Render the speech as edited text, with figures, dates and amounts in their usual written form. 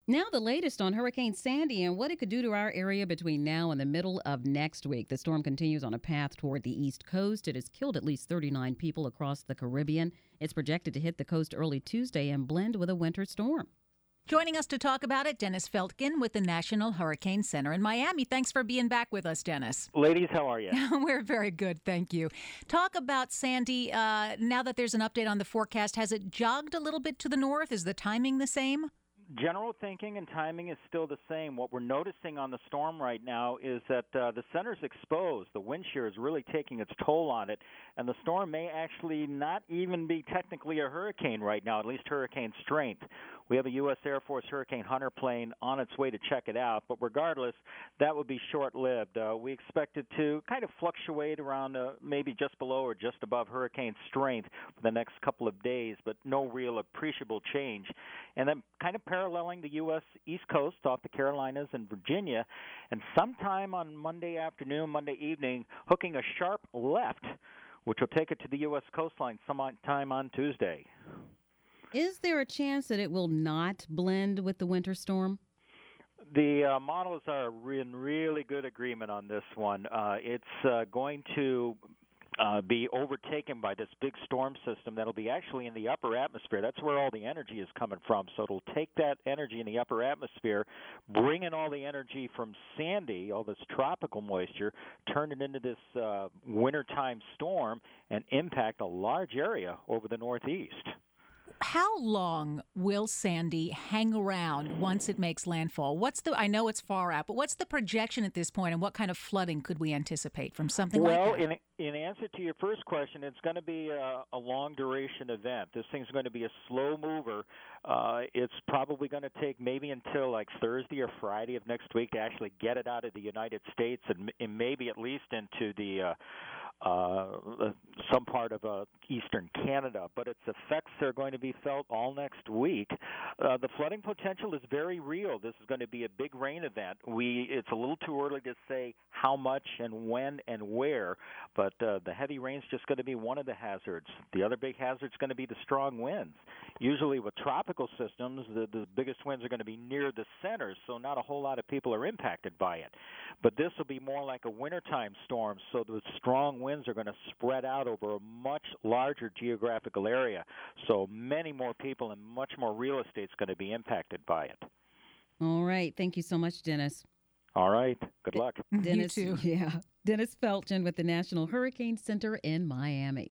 Now, the latest on Hurricane Sandy and what it could do to our area between now and the middle of next week. The storm continues on a path toward the East Coast. It has killed at least 39 people across the Caribbean. It's projected to hit the coast early Tuesday and blend with a winter storm. Joining us to talk about it, Dennis Feltgen with the National Hurricane Center in Miami. Thanks for being back with us, Dennis. Ladies, how are you? We're very good, thank you. Talk about Sandy. Now that there's an update on the forecast, has it jogged a little bit to the north? Is the timing the same? General thinking and timing is still the same. What we're noticing on the storm right now is that the center's exposed. The wind shear is really taking its toll on it, and the storm may actually not even be technically a hurricane right now, at least hurricane strength. We have a U.S. Air Force Hurricane Hunter plane on its way to check it out, but regardless, that would be short-lived. We expect it to kind of fluctuate around maybe just below or just above hurricane strength for the next couple of days, but no real appreciable change. And then kind of paralleling the U.S. East Coast off the Carolinas and Virginia, and sometime on Monday afternoon, Monday evening, hooking a sharp left, which will take it to the U.S. coastline sometime on Tuesday. Is there a chance that it will not blend with the winter storm? The models are in really good agreement on this one. It's going to be overtaken by this big storm system that'll be actually in the upper atmosphere. That's where all the energy is coming from. So it'll take that energy in the upper atmosphere, bring in all the energy from Sandy, all this tropical moisture, turn it into this wintertime storm, and impact a large area over the Northeast. How long will Sandy hang around once it makes landfall? I know it's far out, but what's the projection at this point, and what kind of flooding could we anticipate from something like that? Well, in answer to your first question, it's going to be a long-duration event. This thing's going to be a slow mover. It's probably going to take maybe until like Thursday or Friday of next week to actually get it out of the United States and maybe at least into the some part of eastern Canada, but its effects are going to be felt all next week. The flooding potential is very real. This is going to be a big rain event. It's a little too early to say how much and when and where, but the heavy rain is just going to be one of the hazards. The other big hazard is going to be the strong winds. Usually with tropical systems, the biggest winds are going to be near the center, so not a whole lot of people are impacted by it. But this will be more like a wintertime storm, so the strong winds are going to spread out over a much larger geographical area. So many more people and much more real estate is going to be impacted by it. All right. Thank you so much, Dennis. All right. Good luck. Dennis, You too. Yeah. Dennis Feltgen with the National Hurricane Center in Miami.